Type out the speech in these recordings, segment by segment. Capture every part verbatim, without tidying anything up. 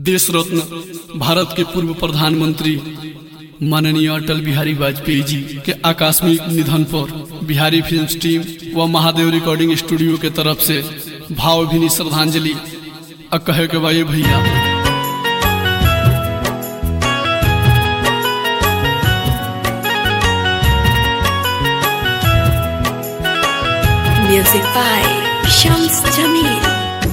देश रत्न भारत के पूर्व प्रधानमंत्री माननीय अटल बिहारी वाजपेयी जी के आकस्मिक निधन पर बिहारी फिल्म्स टीम व महादेव रिकॉर्डिंग स्टूडियो के तरफ से भावभीनी श्रद्धांजलि कहे के भाई भैया। Music by Shams Jamil.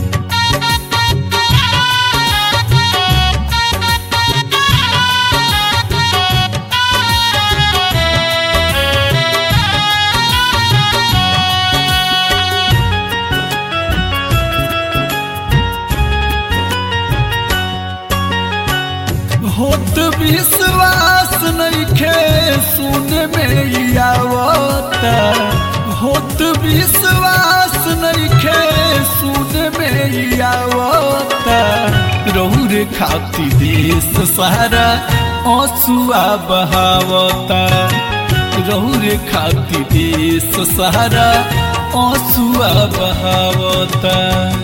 होत विश्वास नइखे सुने में आवता, होत विश्वास नइखे सुने में आवता। रौरे खाती देश सारा आंसुआ बहावता, रौरे खाती देश सारा आंसुआ बहावता।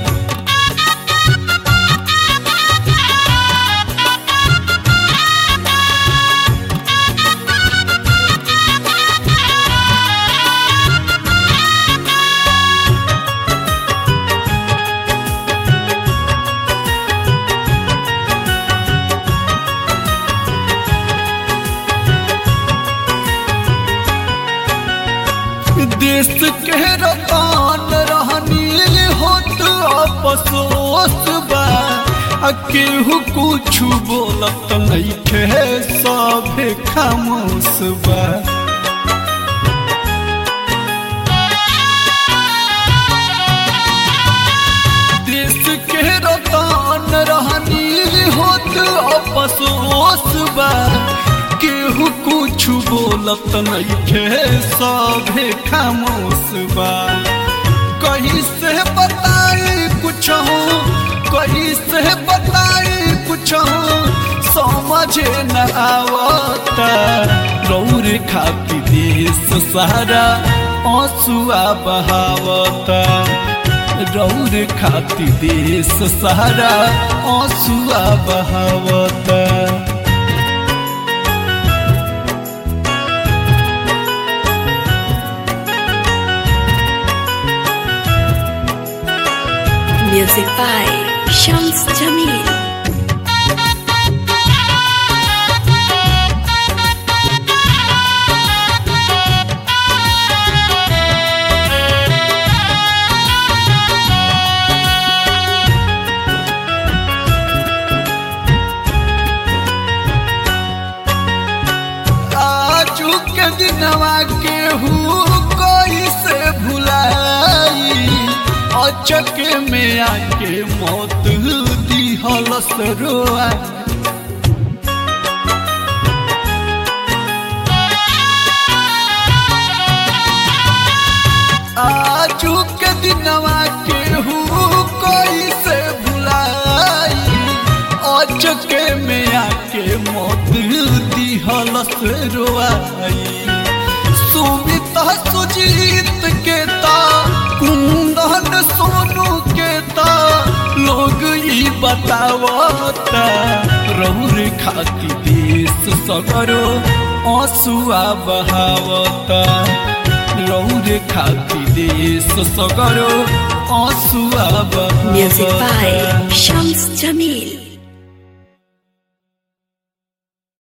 देश के रतान रहनी होत अफसोस बा, केहू कुछ बोलत नइखे सभे खामोश बा। देश के रतान रहनी होत अफसोस बा, केहू कुछ बोलत नइखे सभे खामोश बा। कहीं से बताई कुछ हो, कहीं से बताई कुछ हो, समझे न आवता। रौरे खाती देश सारा आंसुआ बहावता, रौरे खाती देश सारा आंसुआ बहावता। Music by Shams Jamil. आजू के दिनवा केहू कोई से भुलाई, अचके में आके मौत दिहल सरोआ। आजू के दिनवा केहू कोई से भुलाई, अचके में आके मौत दिहल सरोआई। सुमित सुजीत के ता कुंदन सोनू के ता लोग ई बतावता। रौरे खाती देश सगरो आंसुआ बहावता, रौरे खाती देश सगरो आंसुआ बहावता। Music by Shams Jamil.